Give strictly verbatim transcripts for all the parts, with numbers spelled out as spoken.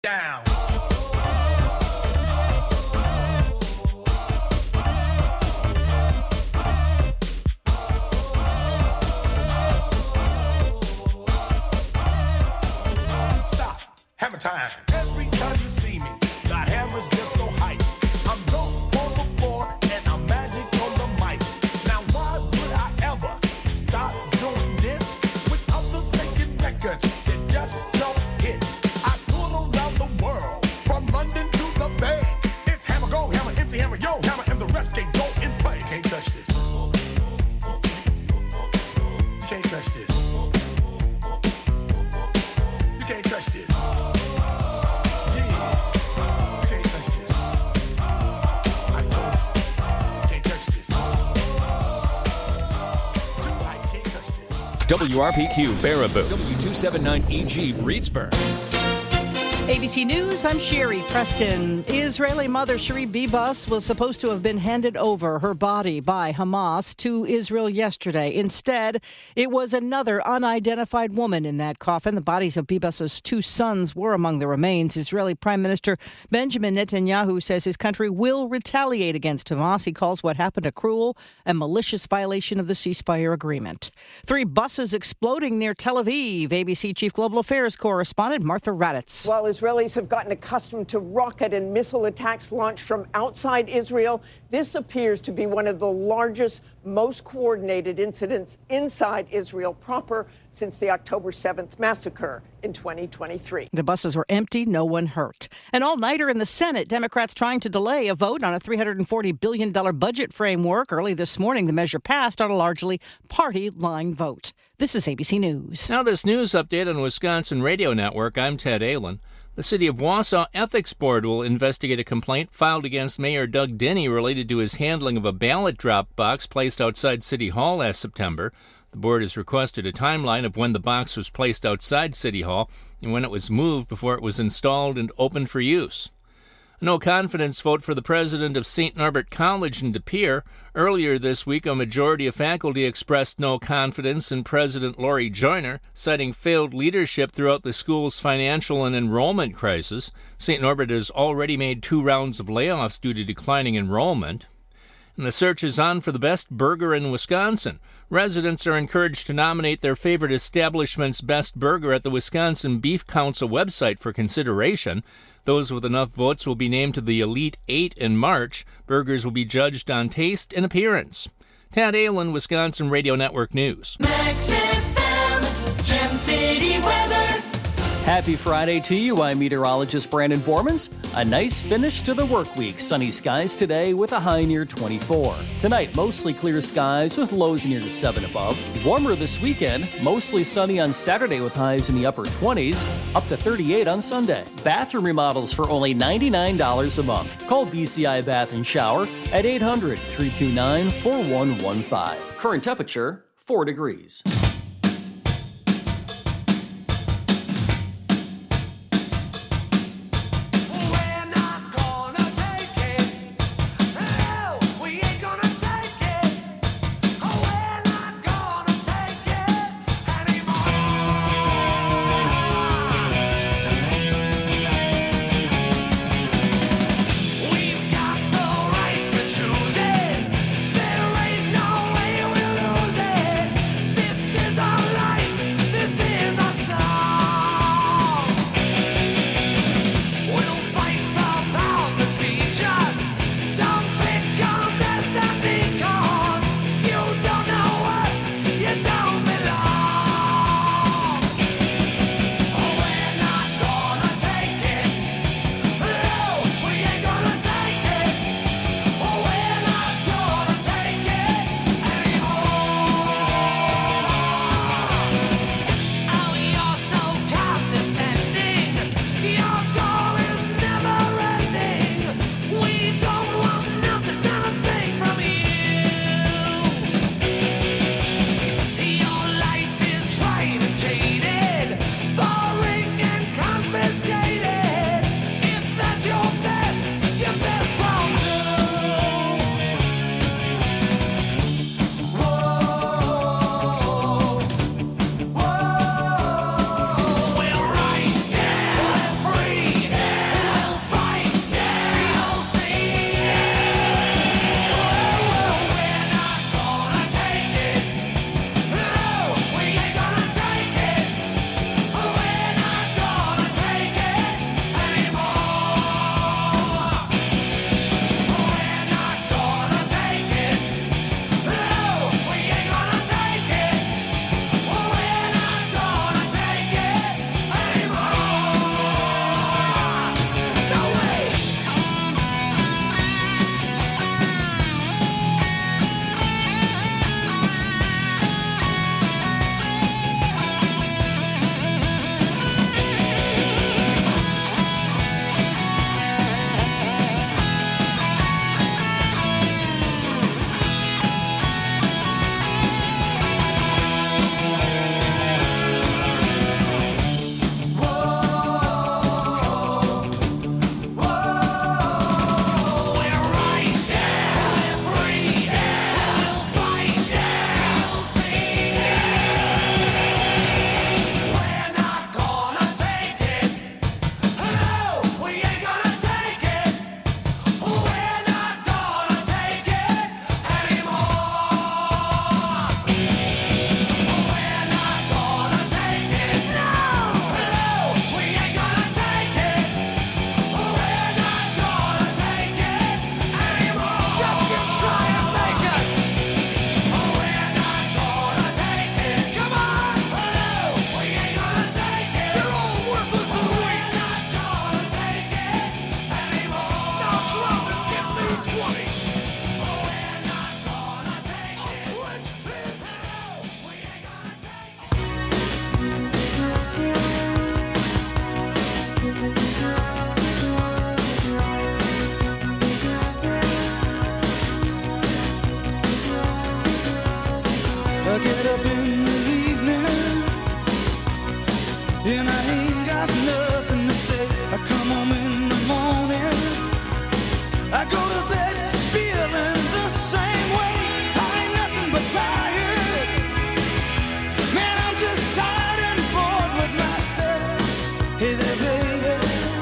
Down. Stop. Hammer time. Every time you see me, the hammer's just so hype. I'm dope on the floor and I'm magic on the mic. Now why would I ever stop doing this with others making records that just don't hit? I tour around the world from London to the Bay. It's hammer go, hammer empty, hammer yo, hammer and the rest can go in play. You can't touch this. You can't touch this. You can't touch this. W R P Q Baraboo, W two seventy-nine E G Reedsburg. A B C News, I'm Sherry Preston. Israeli mother Cherie Bibas was supposed to have been handed over her body by Hamas to Israel yesterday. Instead, it was another unidentified woman in that coffin. The bodies of Bibas's two sons were among the remains. Israeli Prime Minister Benjamin Netanyahu says his country will retaliate against Hamas. He calls what happened a cruel and malicious violation of the ceasefire agreement. Three buses exploding near Tel Aviv. A B C Chief Global Affairs correspondent Martha Raddatz. While Israelis have gotten accustomed to rocket and missile attacks launched from outside Israel, this appears to be one of the largest, most coordinated incidents inside Israel proper since the October seventh massacre in twenty twenty-three. The buses were empty, no one hurt. An all-nighter in the Senate, Democrats trying to delay a vote on a three hundred forty billion dollars budget framework. Early this morning, the measure passed on a largely party-line vote. This is A B C News. Now this news update on Wisconsin Radio Network. I'm Ted Allen. The City of Wausau Ethics Board will investigate a complaint filed against Mayor Doug Denny related to his handling of a ballot drop box placed outside City Hall last September. The board has requested a timeline of when the box was placed outside City Hall and when it was moved before it was installed and opened for use. A no-confidence vote for the president of Saint Norbert College in De Pere. Earlier this week, a majority of faculty expressed no confidence in President Lori Joyner, citing failed leadership throughout the school's financial and enrollment crisis. Saint Norbert has already made two rounds of layoffs due to declining enrollment. And the search is on for the best burger in Wisconsin. Residents are encouraged to nominate their favorite establishment's best burger at the Wisconsin Beef Council website for consideration. Those with enough votes will be named to the Elite Eight in March. Burgers will be judged on taste and appearance. Tad Allen, Wisconsin Radio Network News. Max F M, Gem City weather. Happy Friday to you. I'm meteorologist Brandon Bormans. A nice finish to the work week. Sunny skies today with a high near twenty-four. Tonight, mostly clear skies with lows near seven above. Warmer this weekend. Mostly sunny on Saturday with highs in the upper twenties. Up to thirty-eight on Sunday. Bathroom remodels for only ninety-nine dollars a month. Call B C I Bath and Shower at eight hundred, three two nine, four one one five. Current temperature, four degrees. Choose it. There ain't no way we'll lose it. This get up in the evening and I ain't got nothing to say. I come home in the morning, I go to bed feeling the same way. I ain't nothing but tired. Man, I'm just tired and bored with myself. Hey there, baby,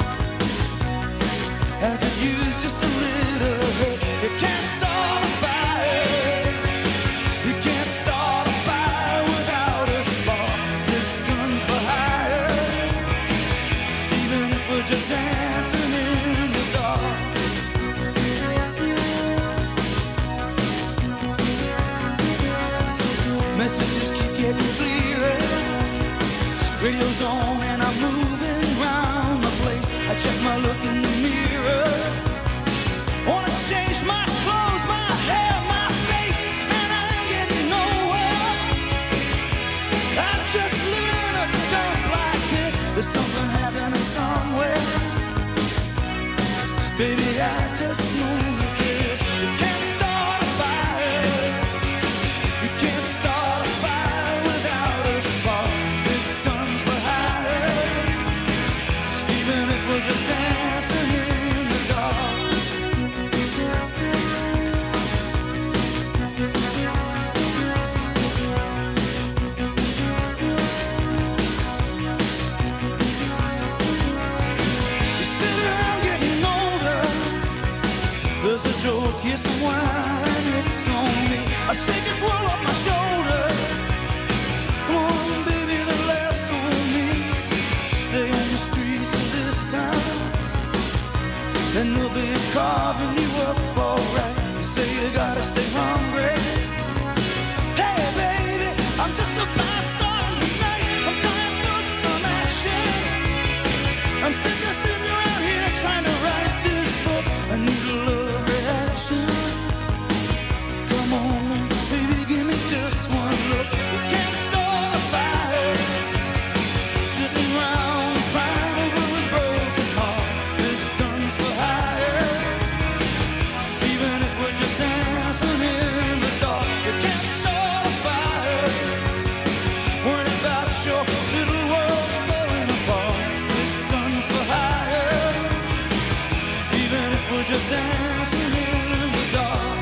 I could use just a little help. You can't start a fire. You can't start a fire without a spark. This gun's for hire. Even if we're just dancing in the dark. Messages keep getting clearer. Radio's on and I'm moving round the place. I check my look in the mirror. Wanna change my clothes, my hair, my face, and I ain't getting nowhere. I'm just living in a dump like this. There's something happening somewhere. Baby, I just know that this. You can't start a fire. You can't start a fire without a spark. This gun's for hire. Even if we're just dancing in the dark. You sit around getting older. There's a joke, here's some wine, it's on me. I shake this world off my shoulders. Come on, baby, the laughs on me. Stay on the streets of this town, and they'll be carving you up alright. You say you gotta stay hungry. Hey, baby, I'm just a fast star tonight. I'm dying for some action. I'm sick of sitting around here trying to write this book. I need a love reaction. Come on, baby, give me just one look. You can't start a fire sitting around crying over a broken heart. This gun's for hire. Even if we're just dancing in the dark. You can't start a fire worrying about your little world falling apart. This gun's for hire. Even if we're just dancing in the dark.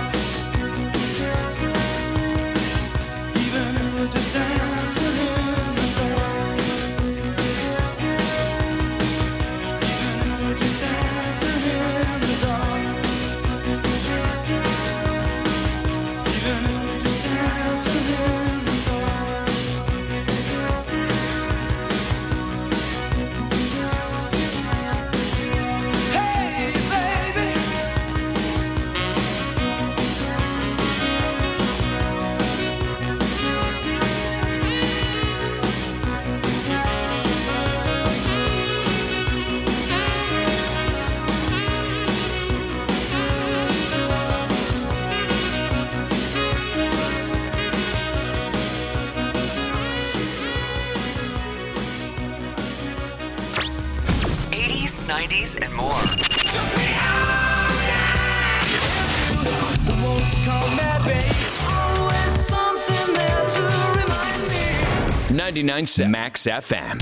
Even if we're just dancing in the dark. Even if we're just dancing in the dark. Even if we're just dancing in the dark. Hey, baby. eighties, nineties, and more. Won't you call me, babe? Always something there to remind me. ninety-nine point seven Max F M.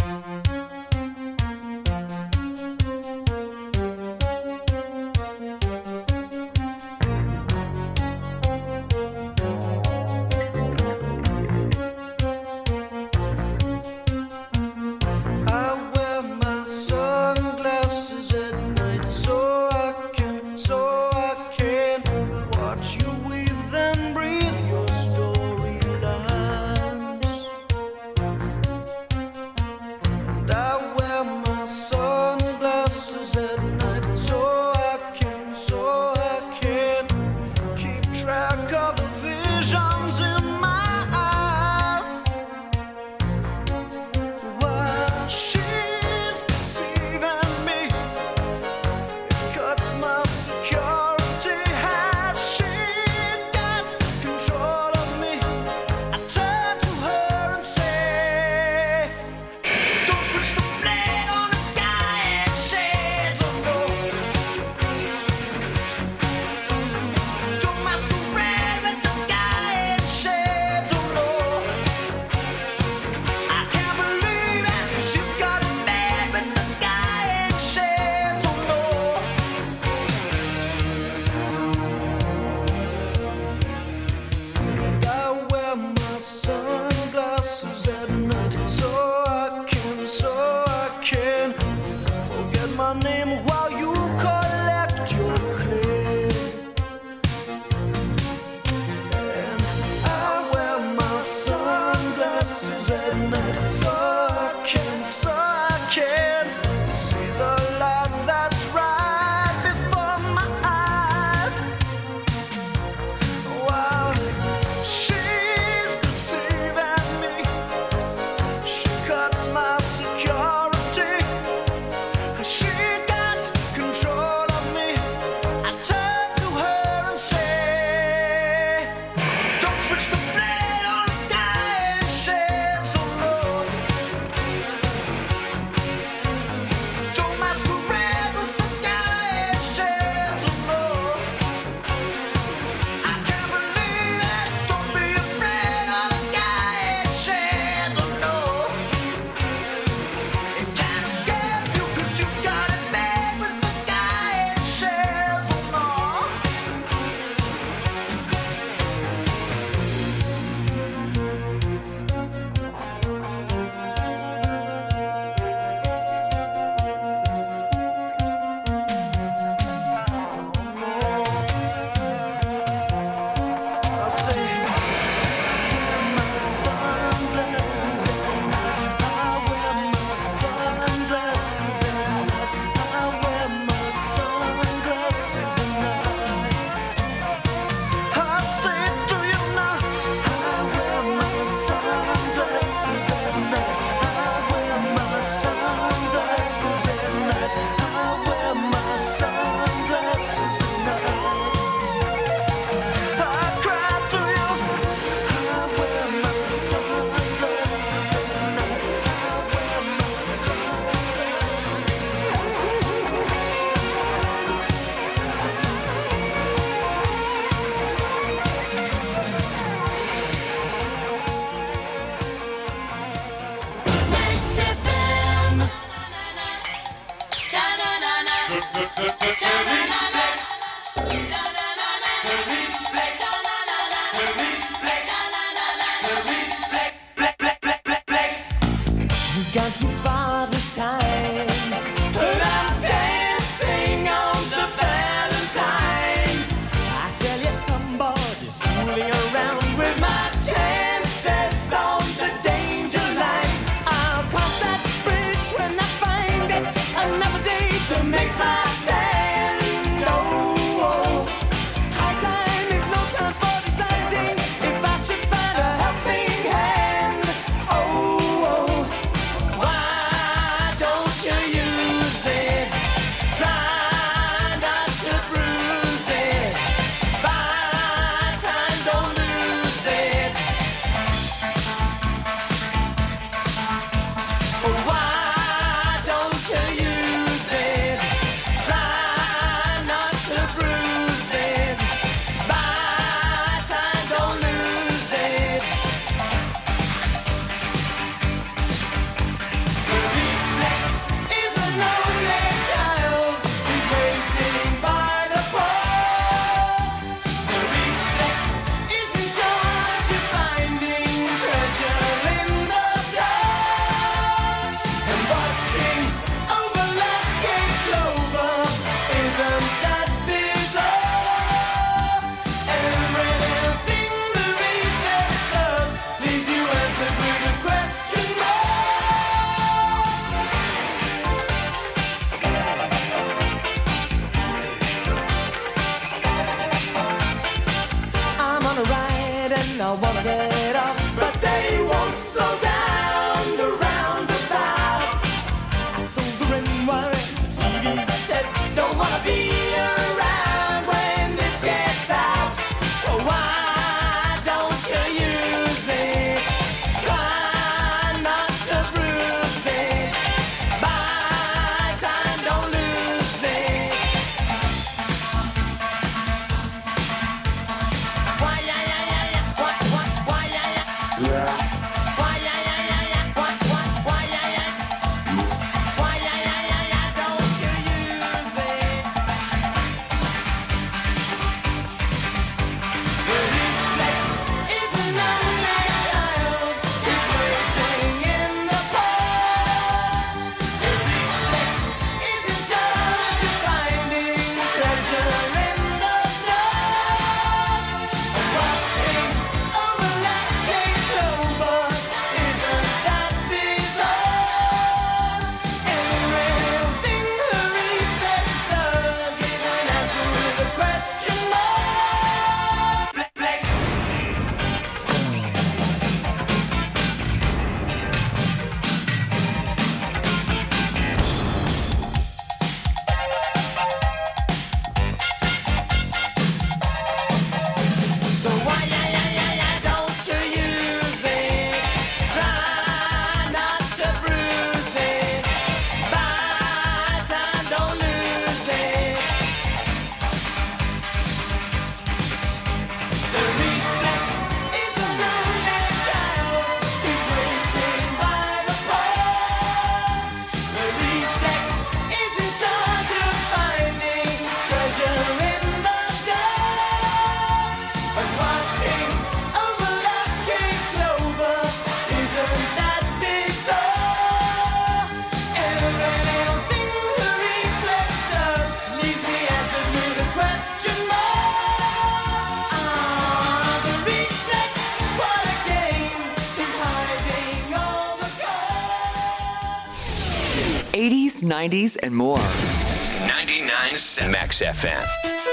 I wear my sunglasses at night so I can, so I can watch you weave and breathe your storylines. name while you collect your clay. And I wear my sunglasses at night so I can, so I can see the light that's right before my eyes. While she's deceiving me, she cuts my security. She got control of me. I turn to her and say, don't switch the blade on a dying shed so low. Don't masquerade with the dying shed so low. I can't believe it. Don't be afraid of the dying shed so low. It can't escape you 'cause you got it made with the dying shed so low. I say, my sunglasses at night. I wear my sunglasses at night. I wear my sunglasses at night. I say it to you now. I wear my sunglasses at night. I wear my sunglasses at night. I wear my sunglasses at night. I cry to you. I wear my sunglasses at night. I wear my sunglasses. Mix F M. We've gone too far this time, but I'm dancing on the Valentine. I tell you, somebody's fooling around with my chances on the danger line. I'll cross that bridge when I find it. Another day to make my stand. nineties, and more. ninety-nine point seven Max F M.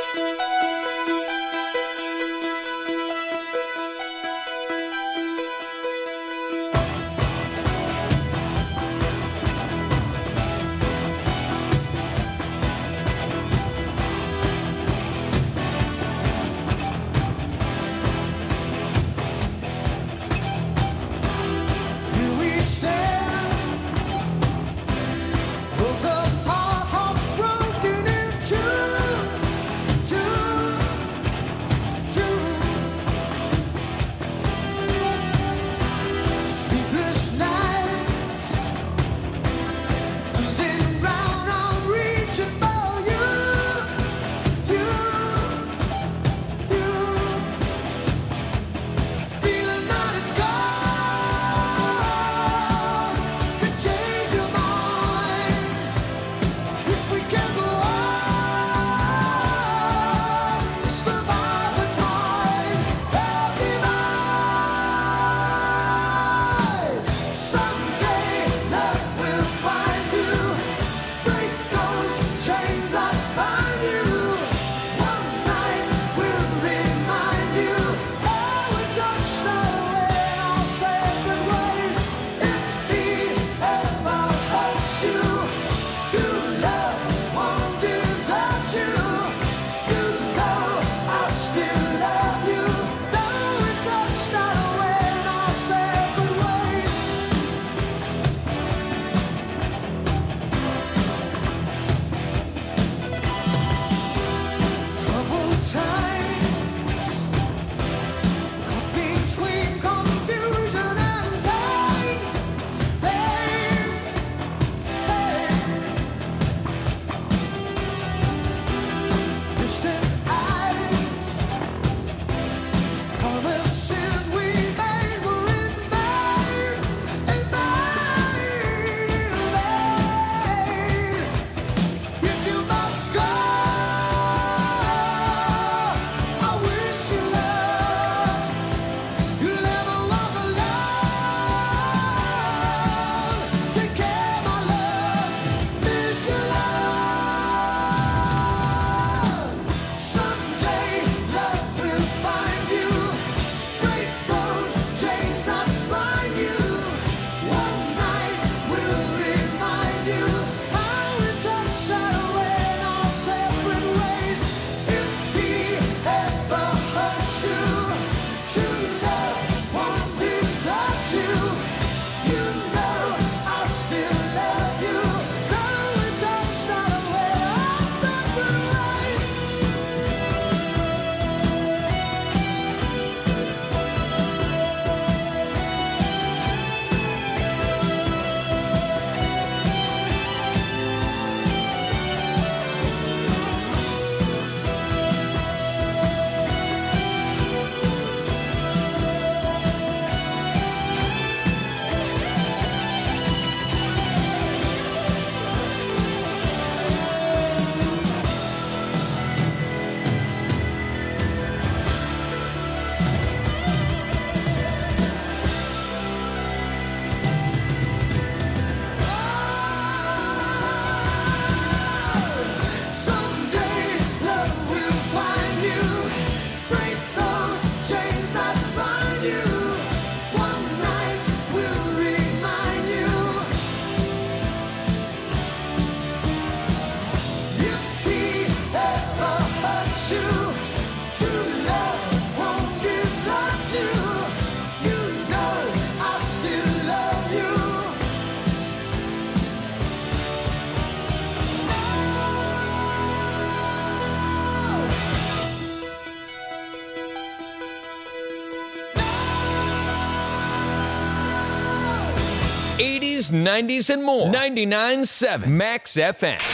eighties, nineties, and more. ninety-nine point seven Max F M.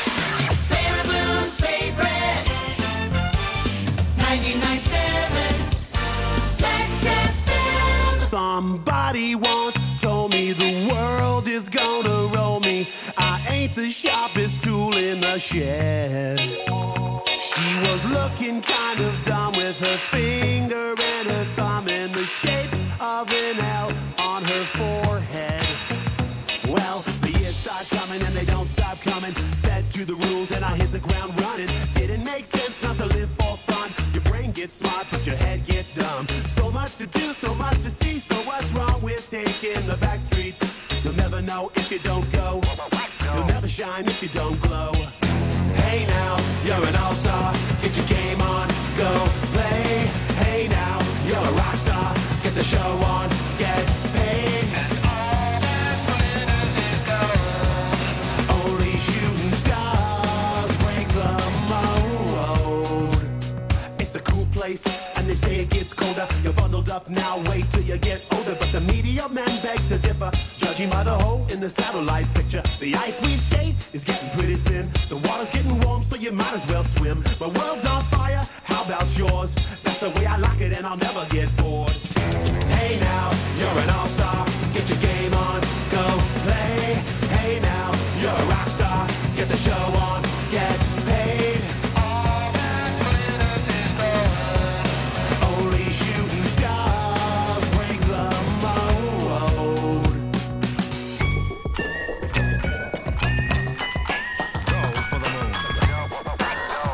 Baraboo's favorite. ninety-nine point seven Max F M. Somebody once told me the world is gonna roll me. I ain't the sharpest tool in the shed. She was looking kind of dumb with her finger and her thumb in the shape of an L on her forehead. Well, the years start coming and they don't stop coming. up, now wait till you get older. But the media men beg to differ, judging by the hole in the satellite picture. The ice we skate is getting pretty thin. The water's getting warm, so you might as well swim. My world's on fire, how about yours? That's the way I like it, and I'll never get bored. Hey now, you're an all-star, get your game on, go play. Hey now, you're a rock star, get the show on, get paid. All that glitters is gold. Only shooting stars break the mold. Go for the moon. Go for the moon.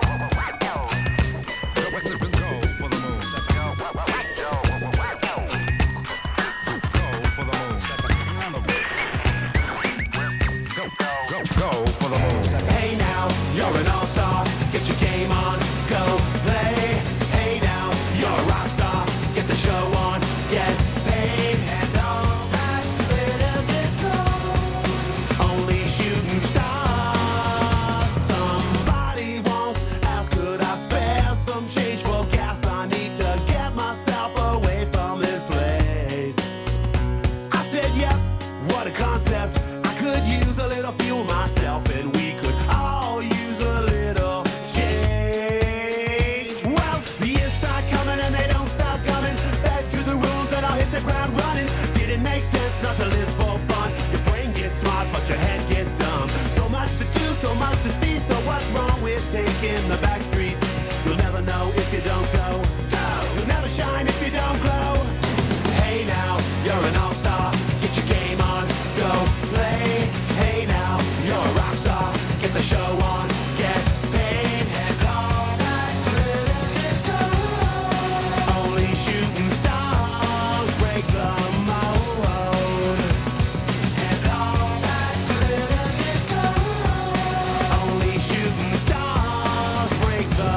Go for the moon. Hey now, you're an all-star, get your game on, go play. Hey now, you're a rock star, get the show on, get paid. And all that glitters is gold. Only shooting stars. Somebody once asked, could I spare some change for gas? I need to get myself away from this place. I said, yep, what a concept. I could use a little fuel myself, and we could all use a little change. Well, the years start coming and they don't stop coming. Back to the rules and I'll hit the ground running. Didn't make sense not to live for fun. Your brain gets smart, but your head gets dumb. So much to do, so much to see. So what's wrong with taking the back streets? You'll never know if you don't go. Go. You'll never shine if you don't glow. Hey now, you're an all-star, get your game on, go play. Hey now, you're a rock star, get the show on, get paid. And all that glitters is gold. Only shooting stars break the mold. And all that glitters is gold. Only shooting stars break the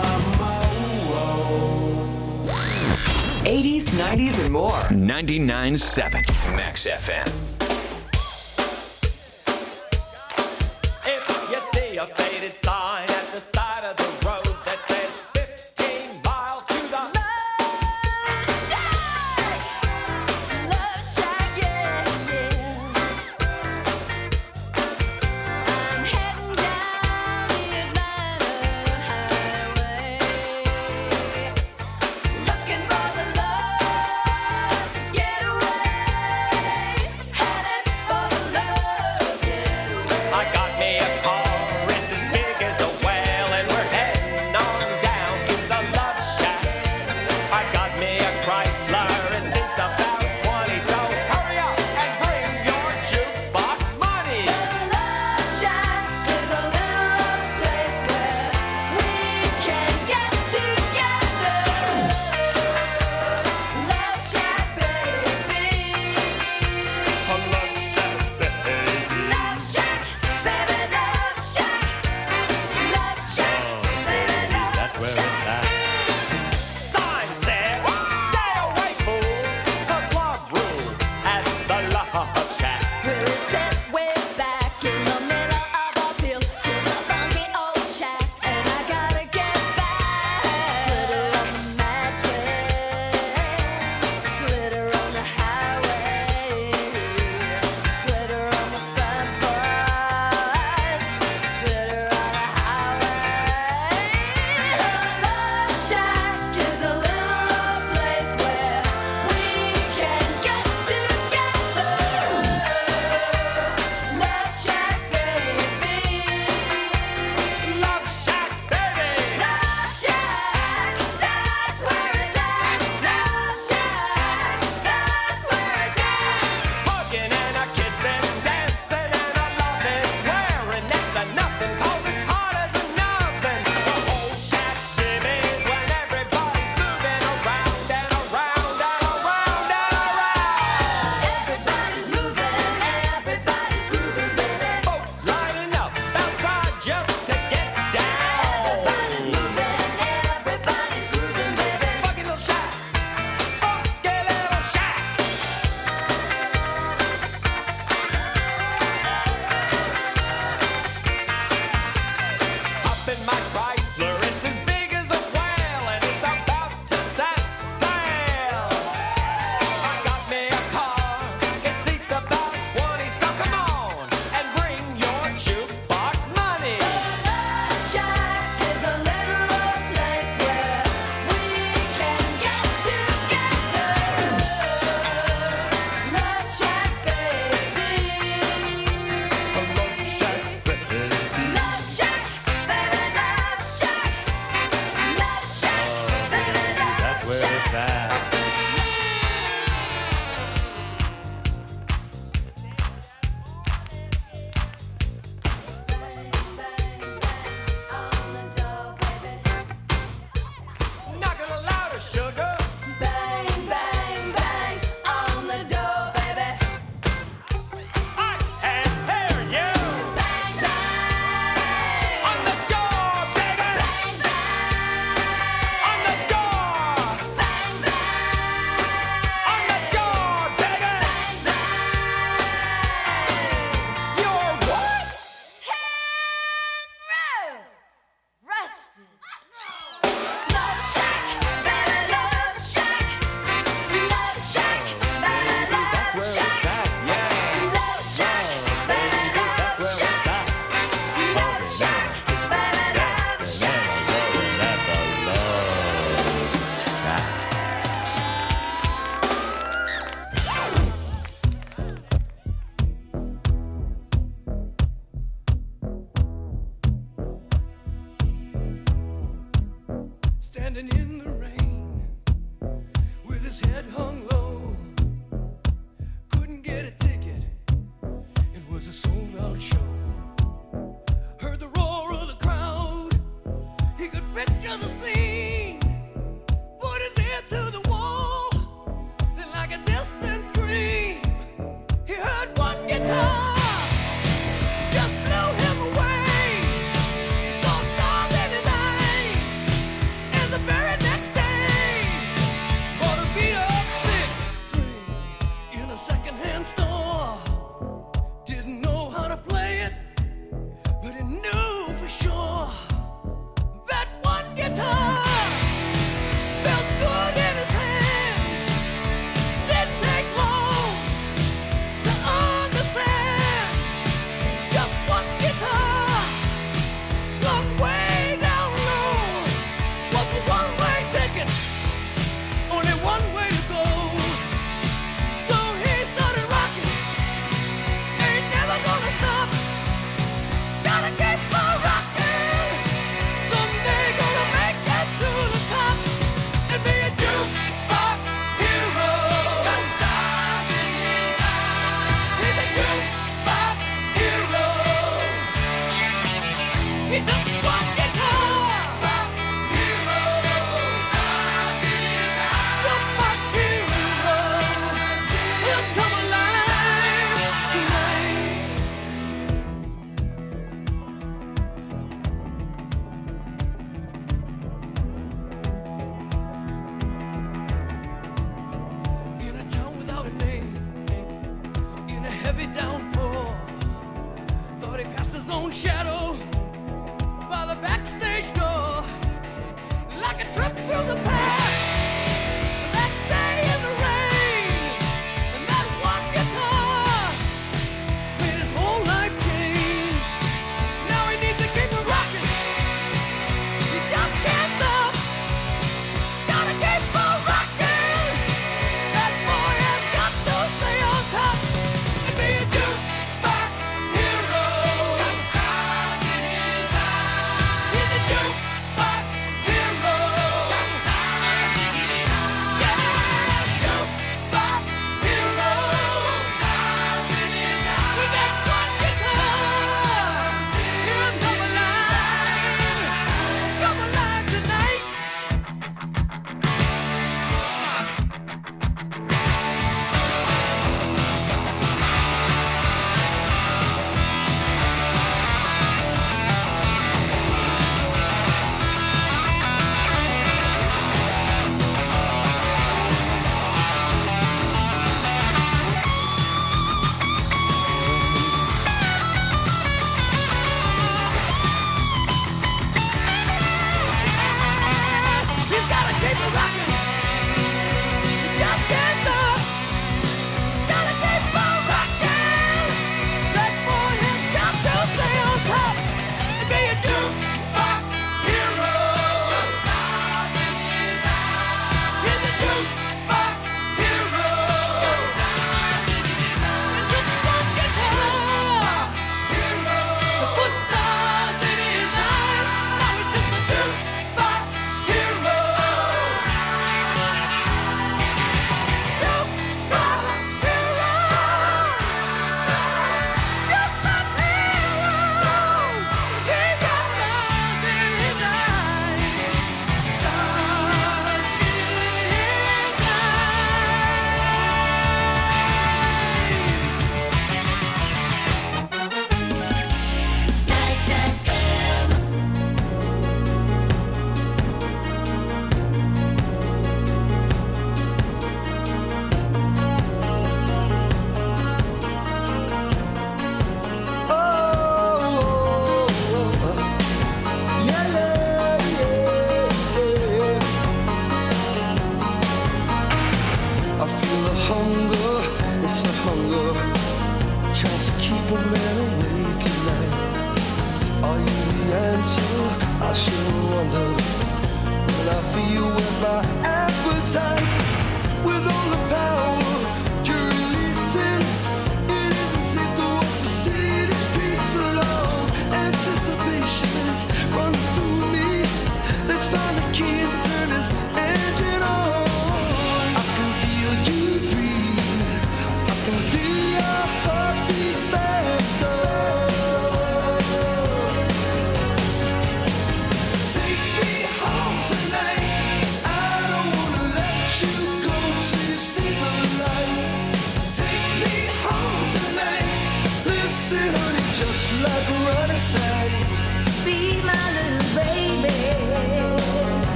mold. eighties, nineties, and more. ninety-nine point seven Max F M. If you see a faded sign at the side of the road that says fifteen miles to the Love Shack, Love Shack, yeah, yeah. I'm heading down the Atlanta highway, looking for the love getaway. Hey, standing in the rain with his head hung low. Couldn't get a ticket, it was a sold out show. Heard the roar of the crowd, he could picture the scene. Put his ear to the wall, then like a distant scream, he heard one guitar. That one guitar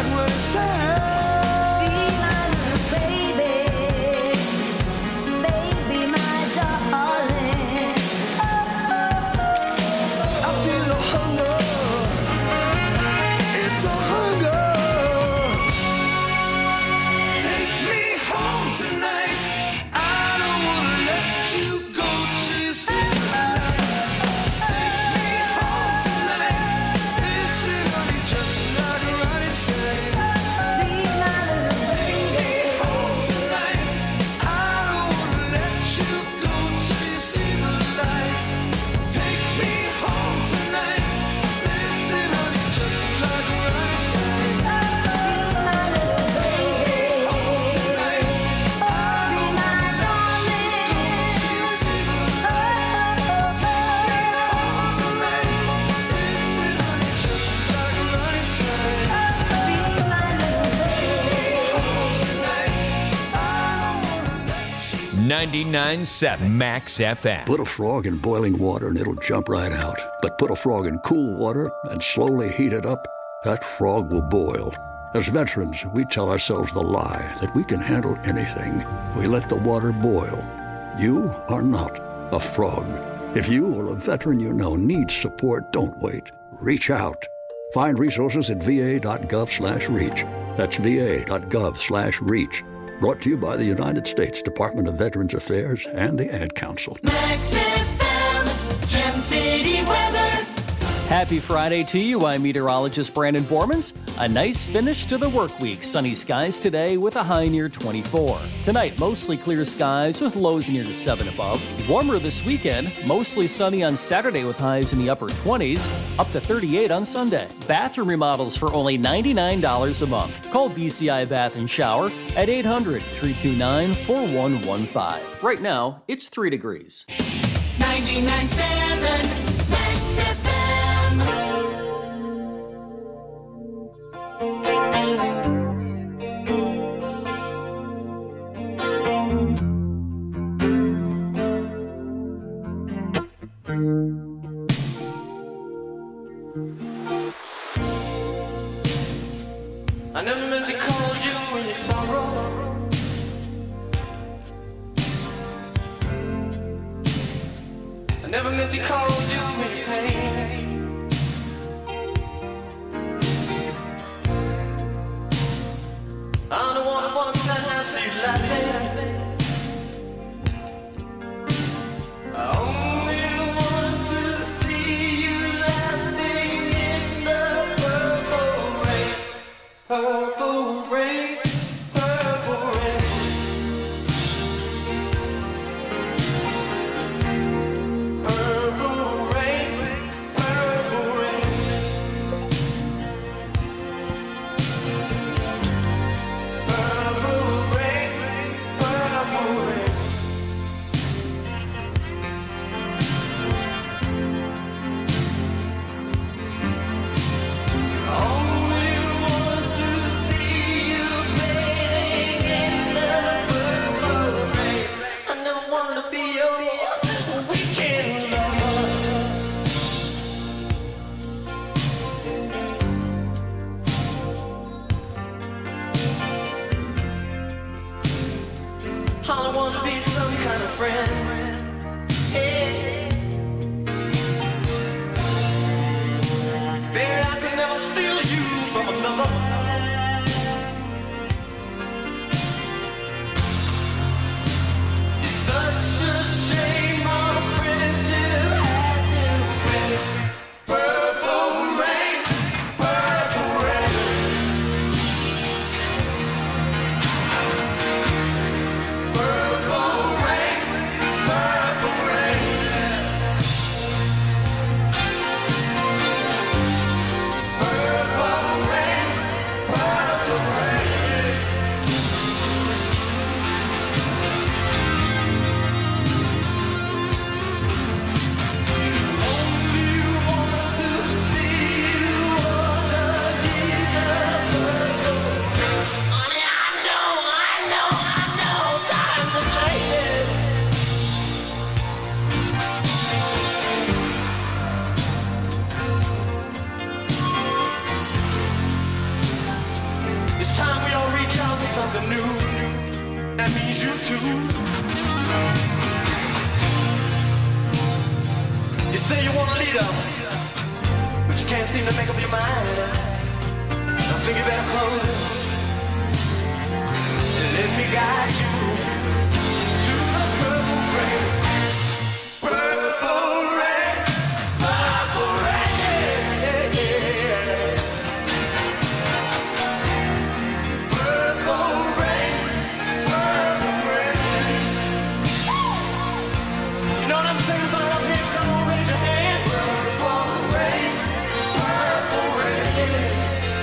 not what it says. Be my little baby, baby, my darling. Oh, oh, oh. I feel a hunger, it's a hunger. Take me home tonight. I don't wanna let you go till you see the light. Take me home tonight. Listen, honey, just like Ronnie said. Be my little Take me home tonight. I don't wanna let you go till you see the light. Take me home tonight. Listen, honey, just like Ronnie said. Be my little Take me home tonight. I don't wanna let you go till you see the light. Take me home tonight. Listen, honey, just like Ronnie said. Be my little Take me home tonight. I don't wanna let you ninety-nine point seven Max F M. Put a frog in boiling water and it'll jump right out. But put a frog in cool water and slowly heat it up, that frog will boil. As veterans, we tell ourselves the lie that we can handle anything. We let the water boil. You are not a frog. If you or a veteran you know needs support, don't wait. Reach out. Find resources at va.gov slash reach. That's va.gov slash reach. Brought to you by the United States Department of Veterans Affairs and the Ad Council. Max F M, Gem City weather. Happy Friday to you. I'm meteorologist Brandon Bormans. A nice finish to the work week. Sunny skies today with a high near twenty-four. Tonight, mostly clear skies with lows near to seven above. Warmer this weekend. Mostly sunny on Saturday with highs in the upper twenties. Up to thirty-eight on Sunday. Bathroom remodels for only ninety-nine dollars a month. Call B C I Bath and Shower at eight hundred, three two nine, four one one five. Right now, it's three degrees. ninety-nine point seven Max F M. I never meant to call you when you sorrow. I never meant to call you when you pain. I'm the one that wants to have you laughing. I only want to see you laughing in the purple rain. Purple rain, purple rain. Purple rain, purple rain. Purple rain, purple rain. Only want to see you bathing in the purple rain. I never wanted to be your weekend lover. I don't want to be some kind of friend. Hey. Baby, I could never steal you from another. It's such a shame our friendship had to end. Purple rain, purple rain. Purple rain, make up your mind. I think you better close it. Let me guide you to the purple rain. Purple rain, purple rain, yeah, yeah. Purple rain, purple rain. You know what I'm saying about up here? Come on, raise your hand. Purple rain, purple rain.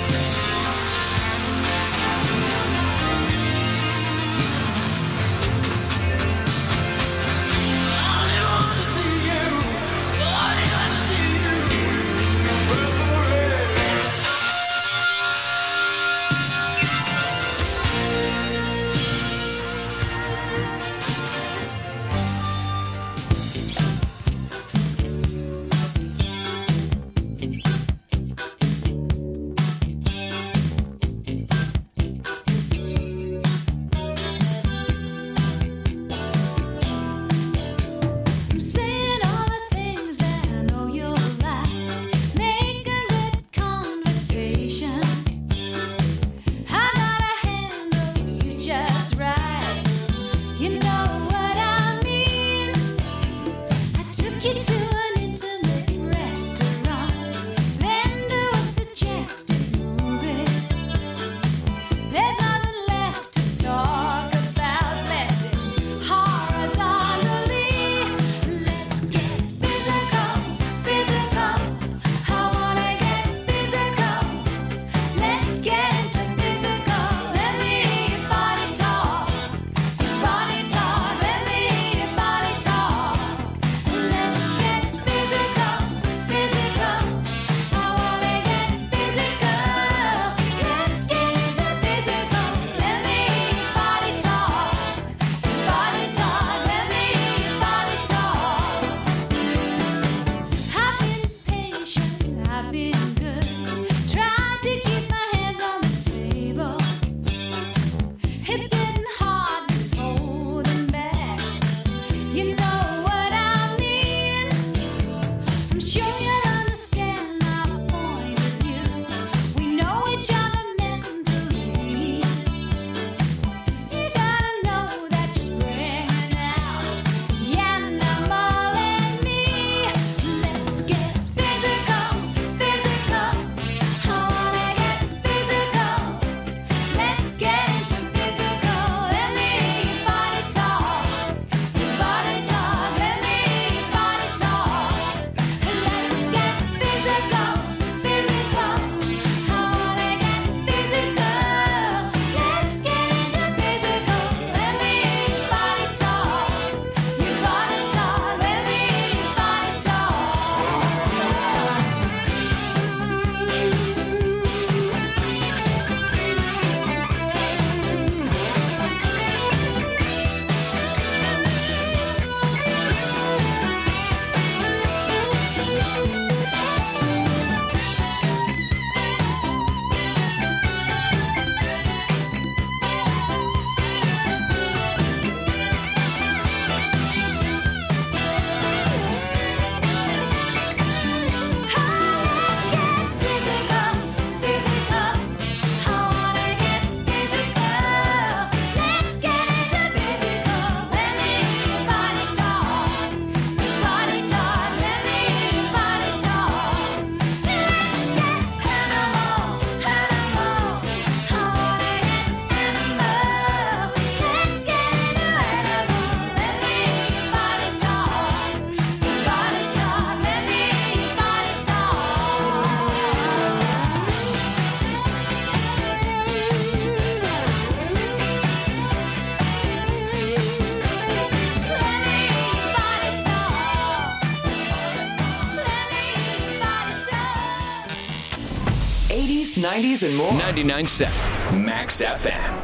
eighties, nineties, and more. ninety-nine point seven Max F M.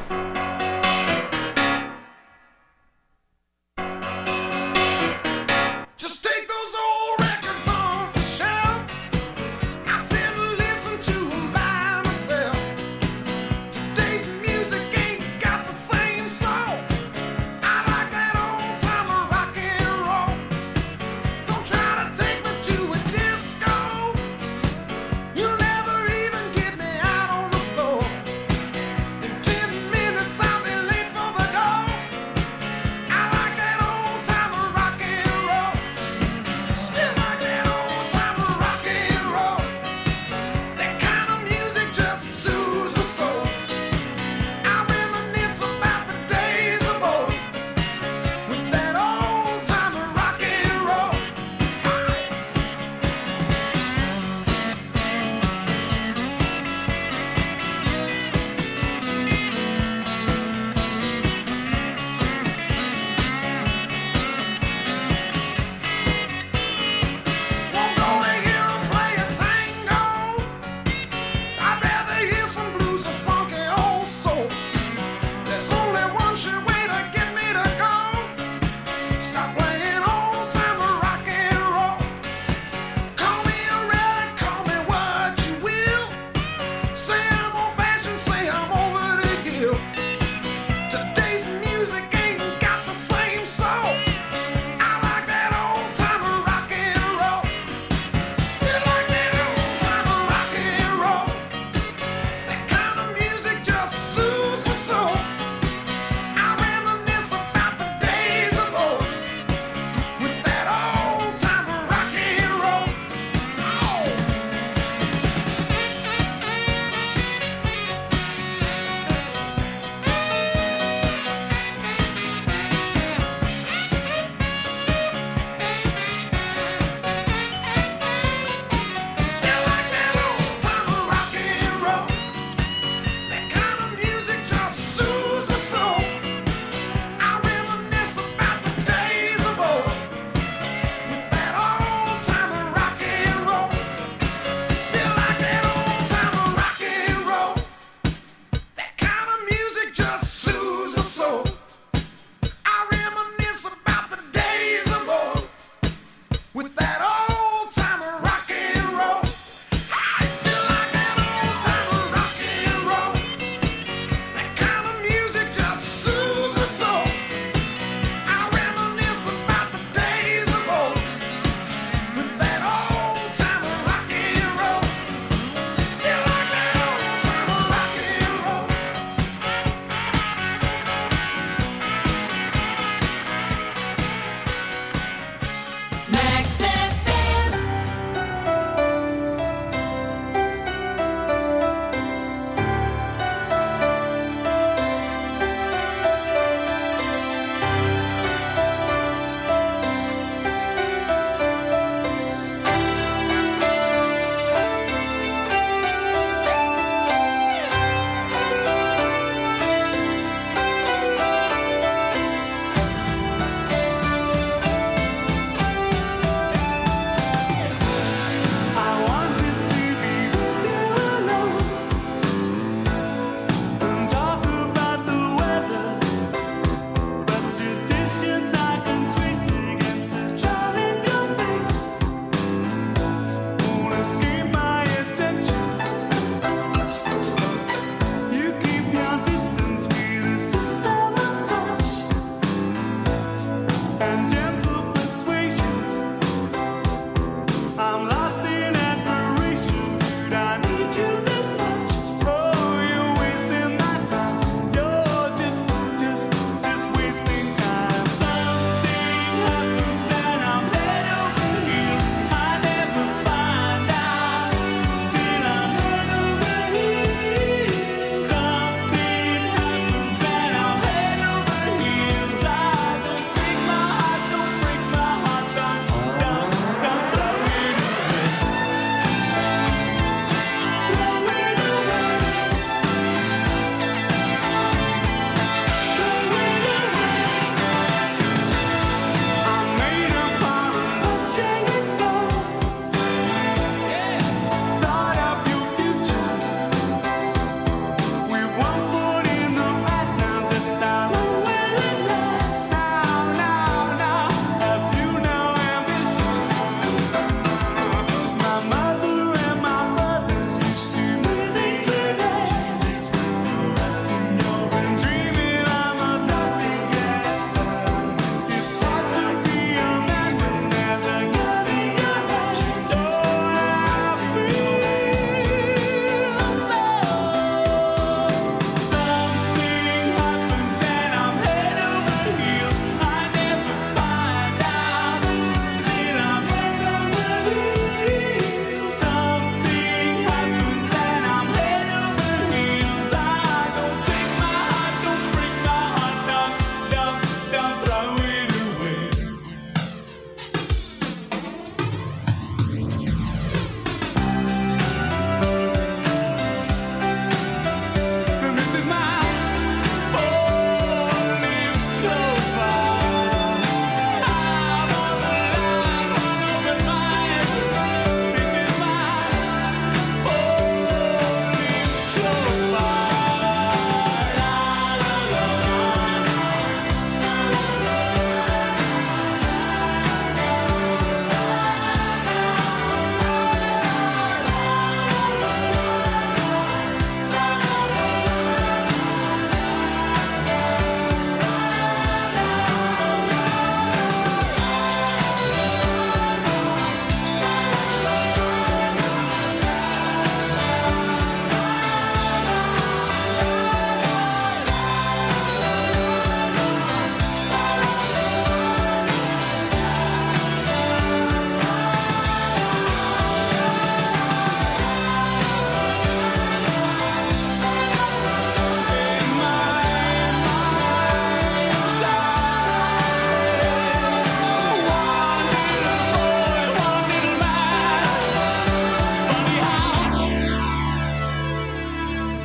You'll never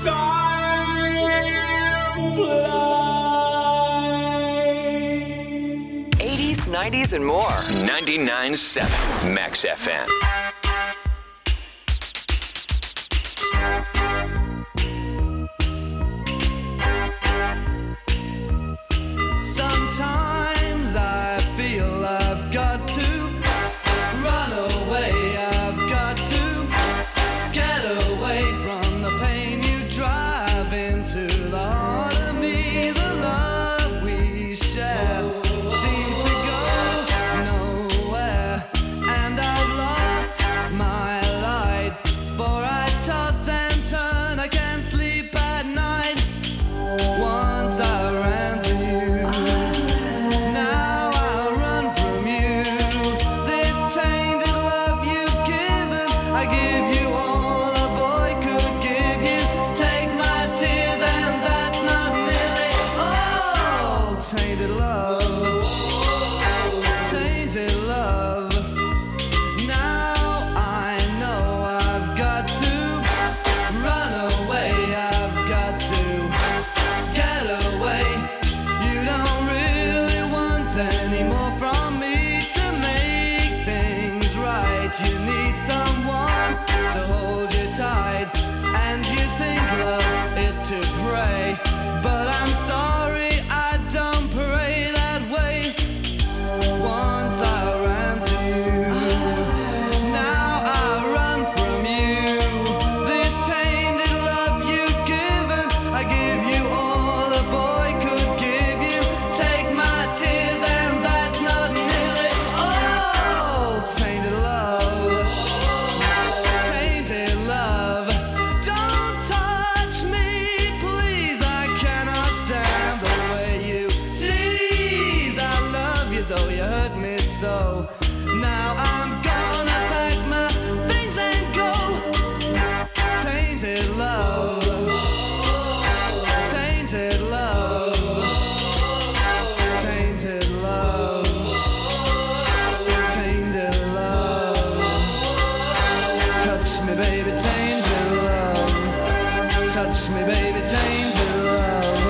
time fly. eighties, nineties, and more. ninety-nine point seven Max F M. Sometimes I feel I've got to run away. I've got to get away from the pain you drive into the heart of me. The love we share seems to go nowhere, and I've lost my light. For I toss and turn, I can't sleep at night. Once I ran to you, now I run from you. This tainted love you've given, I give you all a boy could give you. Take my tears and that's not nearly all. Tainted love, tainted love. Now I know I've got to run away. I've got to get away. You don't really want any more from me to make things right. You need someone to hold you tight, and you think love is to pray. But I'm sorry, I don't pray that way. Once I ran to you, now I run from you. This tainted love you've given, I give you all a boy could give you. Take my tears and that's not nearly all. Tainted love, tainted love. Don't touch me, please. I cannot stand the way you tease. I love you though you hurt me so. Now I'm gonna pack my things and go. Tainted love, tainted love, tainted love, tainted love. Touch me, baby, tainted love. Touch me, baby, tainted love.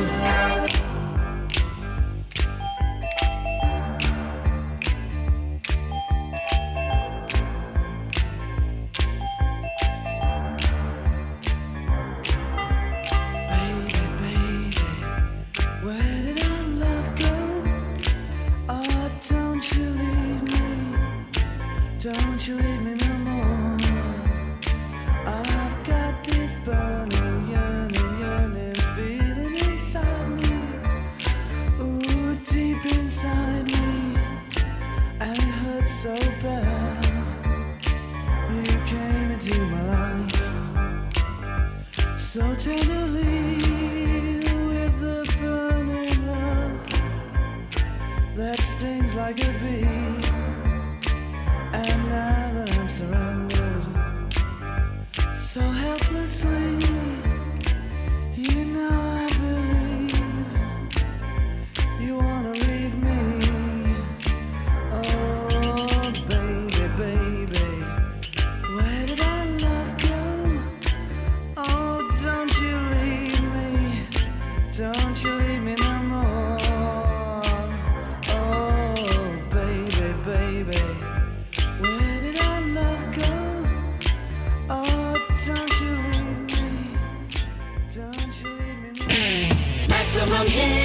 Baby, baby, where did our love go? Oh, don't you leave me. Don't you leave me no more. I've got this burning, yearning, yearning feeling inside me. Ooh, deep inside me. And it hurts so bad. You came into my life so tenderly, with the burning love that stings like a bee. And now that I'm surrounded so helplessly, you know I believe you wanna leave me. Oh, baby, baby, where did our love go? Oh, don't you leave me, don't you leave me no more. Oh, baby, baby, where did our love go? Oh, don't you leave me, don't you leave me no more. Maximum hits.